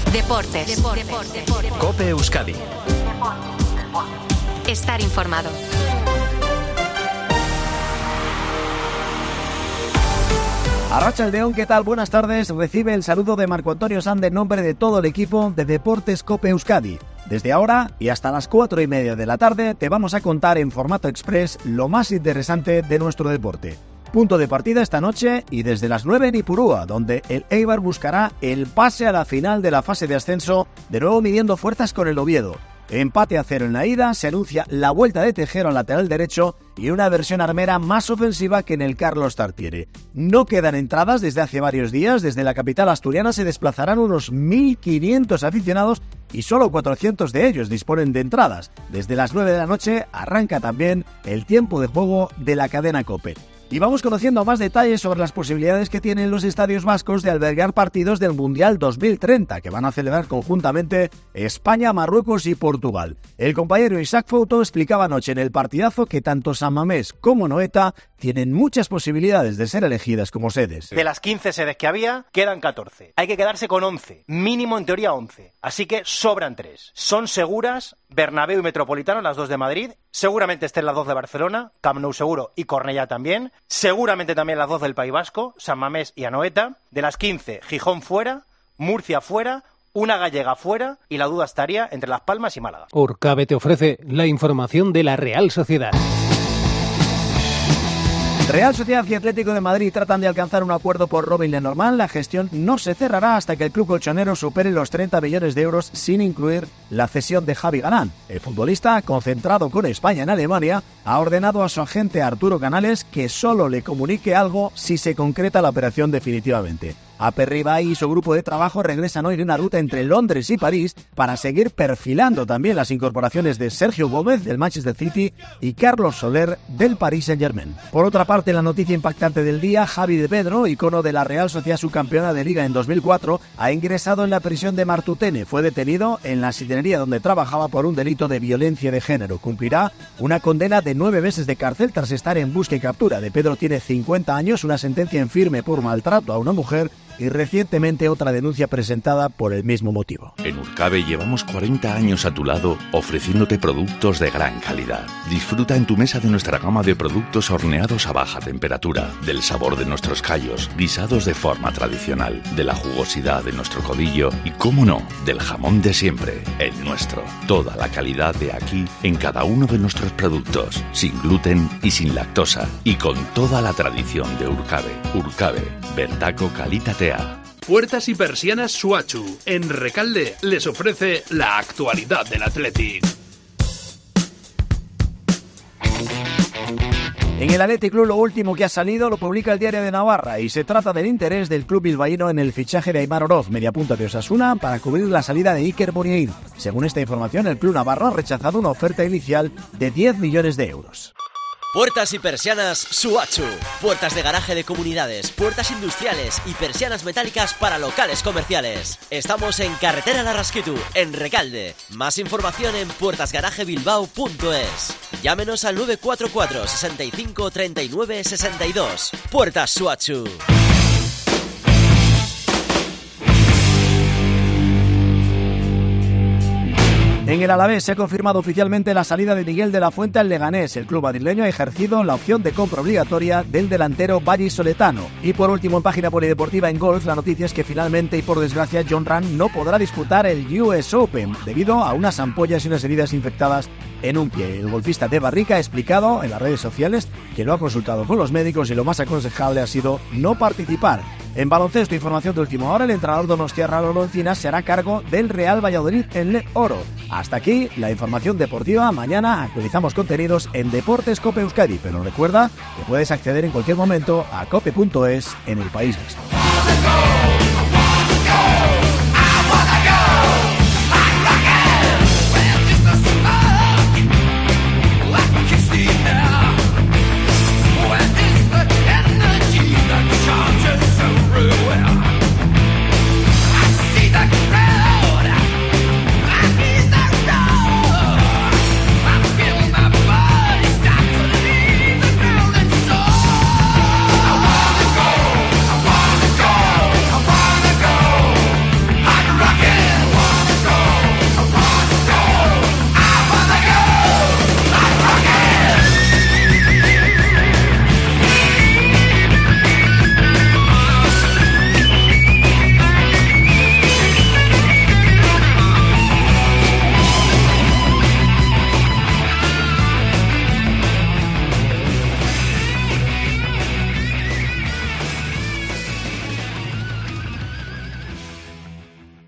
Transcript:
Deportes. COPE Euskadi. Estar informado. Arratsaldeon, ¿qué tal? Buenas tardes. Recibe el saludo de Marco Antonio Sande en nombre de todo el equipo de Deportes COPE Euskadi. Desde ahora y hasta las 4:30 de la tarde te vamos a contar en formato express lo más interesante de nuestro deporte. Punto de partida esta noche y desde las 9 en Ipurúa, donde el Eibar buscará el pase a la final de la fase de ascenso, de nuevo midiendo fuerzas con el Oviedo. Empate a 0 en la ida, se anuncia la vuelta de Tejero al lateral derecho y una versión armera más ofensiva que en el Carlos Tartiere. No quedan entradas desde hace varios días. Desde la capital asturiana se desplazarán unos 1.500 aficionados y solo 400 de ellos disponen de entradas. Desde las 9 de la noche arranca también el tiempo de juego de la cadena COPE. Y vamos conociendo más detalles sobre las posibilidades que tienen los estadios vascos de albergar partidos del Mundial 2030, que van a celebrar conjuntamente España, Marruecos y Portugal. El compañero Isaac Fouto explicaba anoche en el partidazo que tanto San Mamés como Noeta tienen muchas posibilidades de ser elegidas como sedes. De las 15 sedes que había, quedan 14. Hay que quedarse con 11, mínimo en teoría 11. Así que sobran 3. Son seguras Bernabéu y Metropolitano, las 2 de Madrid. Seguramente estén las 2 de Barcelona, Camp Nou seguro y Cornellá también. Seguramente también las 2 del País Vasco, San Mamés y Anoeta. De las 15, Gijón fuera, Murcia fuera, una gallega fuera y la duda estaría entre Las Palmas y Málaga. Urcabe te ofrece la información de la Real Sociedad. Real Sociedad y Atlético de Madrid tratan de alcanzar un acuerdo por Robin Lenormand. La gestión no se cerrará hasta que el club colchonero supere los 30 millones de euros sin incluir la cesión de Javi Galán. El futbolista, concentrado con España en Alemania, ha ordenado a su agente Arturo Canales que solo le comunique algo si se concreta la operación definitivamente. Aperribay y su grupo de trabajo regresan hoy de una ruta entre Londres y París para seguir perfilando también las incorporaciones de Sergio Gómez del Manchester City y Carlos Soler del Paris Saint-Germain. Por otra parte, la noticia impactante del día, Javi de Pedro, icono de la Real Sociedad subcampeona de Liga en 2004, ha ingresado en la prisión de Martutene. Fue detenido en la sidenería donde trabajaba por un delito de violencia de género. Cumplirá una condena de 9 meses de cárcel tras estar en busca y captura. De Pedro tiene 50 años, una sentencia en firme por maltrato a una mujer y recientemente otra denuncia presentada por el mismo motivo. En Urcabe llevamos 40 años a tu lado ofreciéndote productos de gran calidad. Disfruta en tu mesa de nuestra gama de productos horneados a baja temperatura, del sabor de nuestros callos, guisados de forma tradicional, de la jugosidad de nuestro codillo y, cómo no, del jamón de siempre, el nuestro. Toda la calidad de aquí en cada uno de nuestros productos, sin gluten y sin lactosa, y con toda la tradición de Urcabe. Urcabe, Bertaco Kalitatea. Puertas y persianas Suachu. En Recalde les ofrece la actualidad del Athletic. En el Athletic Club lo último que ha salido lo publica el Diario de Navarra y se trata del interés del club bilbaíno en el fichaje de Aimar Oroz, mediapunta de Osasuna, para cubrir la salida de Iker Muniain. Según esta información, el club navarro ha rechazado una oferta inicial de 10 millones de euros. Puertas y persianas Suachu. Puertas de garaje de comunidades, puertas industriales y persianas metálicas para locales comerciales. Estamos en Carretera Larrasquitu, en Recalde. Más información en puertasgarajebilbao.es. Llámenos al 944 65 39 62. Puertas Suachu. En el Alavés se ha confirmado oficialmente la salida de Miguel de la Fuente al Leganés. El club madrileño ha ejercido la opción de compra obligatoria del delantero vallisoletano. Y por último, en página polideportiva en golf, la noticia es que finalmente y por desgracia Jon Rahm no podrá disputar el US Open debido a unas ampollas y unas heridas infectadas en un pie. El golfista de Barrica ha explicado en las redes sociales que lo ha consultado con los médicos y lo más aconsejable ha sido no participar. En baloncesto, información de última hora, el entrenador donostiarra Lolo Encinas se hará cargo del Real Valladolid en Le Oro. Hasta aquí la información deportiva. Mañana actualizamos contenidos en Deportes COPE Euskadi, pero recuerda que puedes acceder en cualquier momento a cope.es en el País Vasco.